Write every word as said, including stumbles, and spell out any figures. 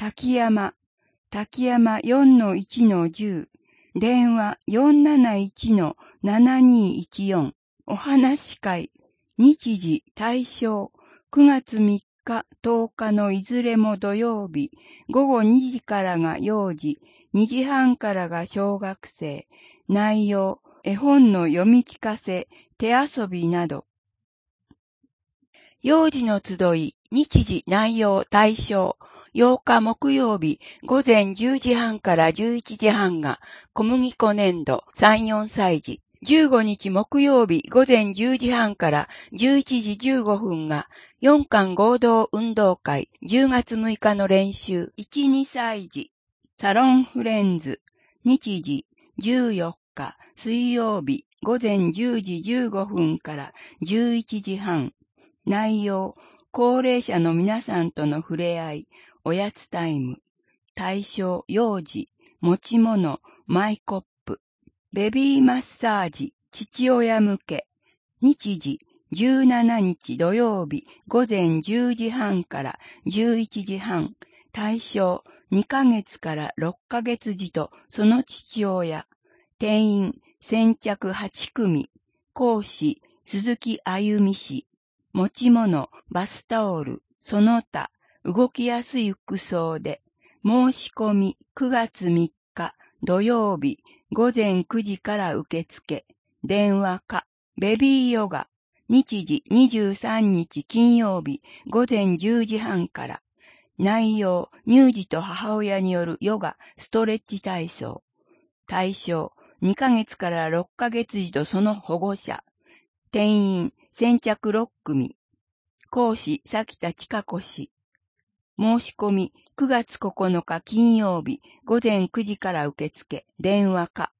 滝山、滝山 よんのいちのじゅう、電話 よんなないちのななにいちよん、お話し会、日時対象、くがつみっか、とおかのいずれも土曜日、ごごにじからが幼児、にじはんからが小学生、内容、絵本の読み聞かせ、手遊びなど。幼児の集い、日時、内容、対象、ようか木曜日、午前じゅうじはんからじゅういちじはんが小麦粉粘土さん、よんさい児。じゅうごにち木曜日、午前じゅうじはんからじゅういちじじゅうごふんがよんかん合同運動会、じゅうがつむいかの練習、いち、にさい児。サロンフレンズ、日時、じゅうよっか水曜日、午前じゅうじじゅうごふんからじゅういちじはん。内容、高齢者の皆さんとの触れ合い、おやつタイム。対象、幼児、持ち物、マイコップ。ベビーマッサージ、父親向け。日時、じゅうしちにち土曜日、午前じゅうじはんからじゅういちじはん。対象、にかげつからろっかげつ児とその父親。定員、先着はちくみ。講師、鈴木あゆみ氏。持ち物、バスタオル、その他、動きやすい服装で、申し込みくがつみっか土曜日、午前くじから受付、電話か、ベビーヨガ、日時にじゅうさんにち金曜日、午前じゅうじはんから、内容、乳児と母親によるヨガ、ストレッチ体操、対象、にかげつからろっかげつ児とその保護者、定員、先着ろっくみ。講師、崎田千佳子氏。申し込み、くがつここのか金曜日、午前くじから受付、電話か。